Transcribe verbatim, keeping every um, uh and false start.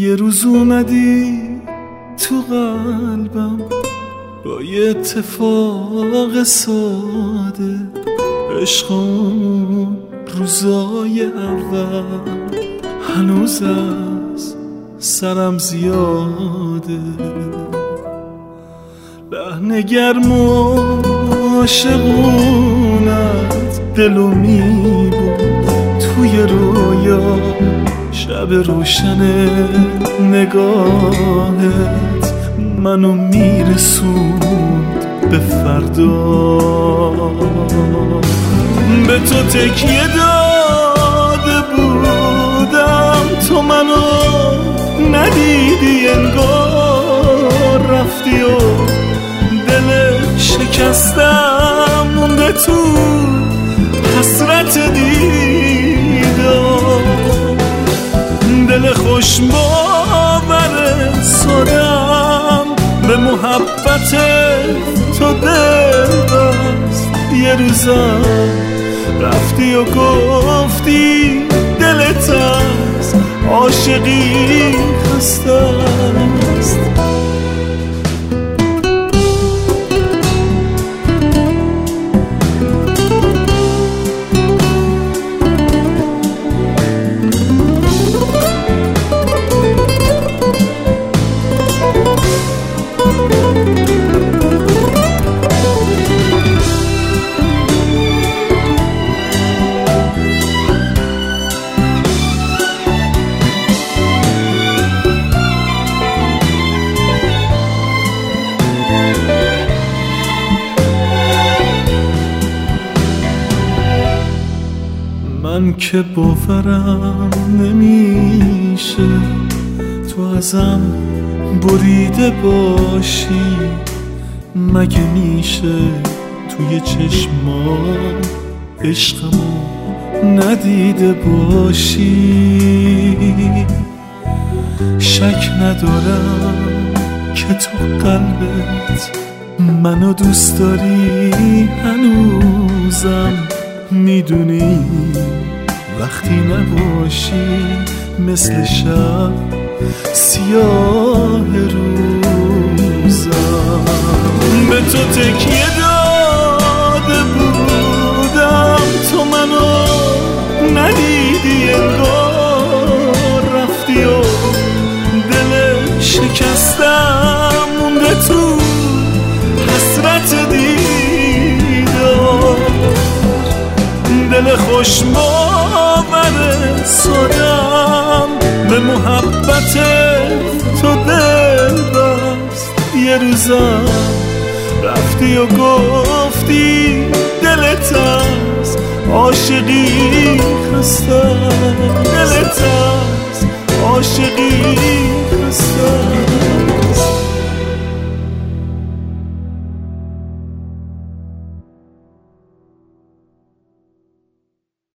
یه روز اومدی تو قلبم با یه اتفاق ساده، عشقم روزای اول هنوز از سرم زیاده. لحن گرم و عاشقونت دلو میبود توی رویا، شب روشن نگاهت منو میرسوند به فردا. به تو تکیه داده بودم، تو منو ندیدی انگار، رفتی و دل شکستم مونده تو حسرت دیدار. دل خوش باور سادم به محبت تو دل بست. یه روزم رفتی و گفتی دلت از عاشقی خسته است. من که باورم نمیشه تو ازم بریده باشی، مگه میشه توی چشمام عشقمو ندیده باشی؟ شک ندارم که تو قلبت منو دوست داری، هنوزم میدونی وقتی نباشی مثل شب سیاه روزم. به تو تکیه داده بودم، تو منو ندیدی انگار، رفتی و دل شکستم مونده تو حسرت دیدار. دل خوش باور سادم به محبت تو دل بست. یه روزم رفتی و گفتی دلت از عاشقی خسته، دلت از عاشقی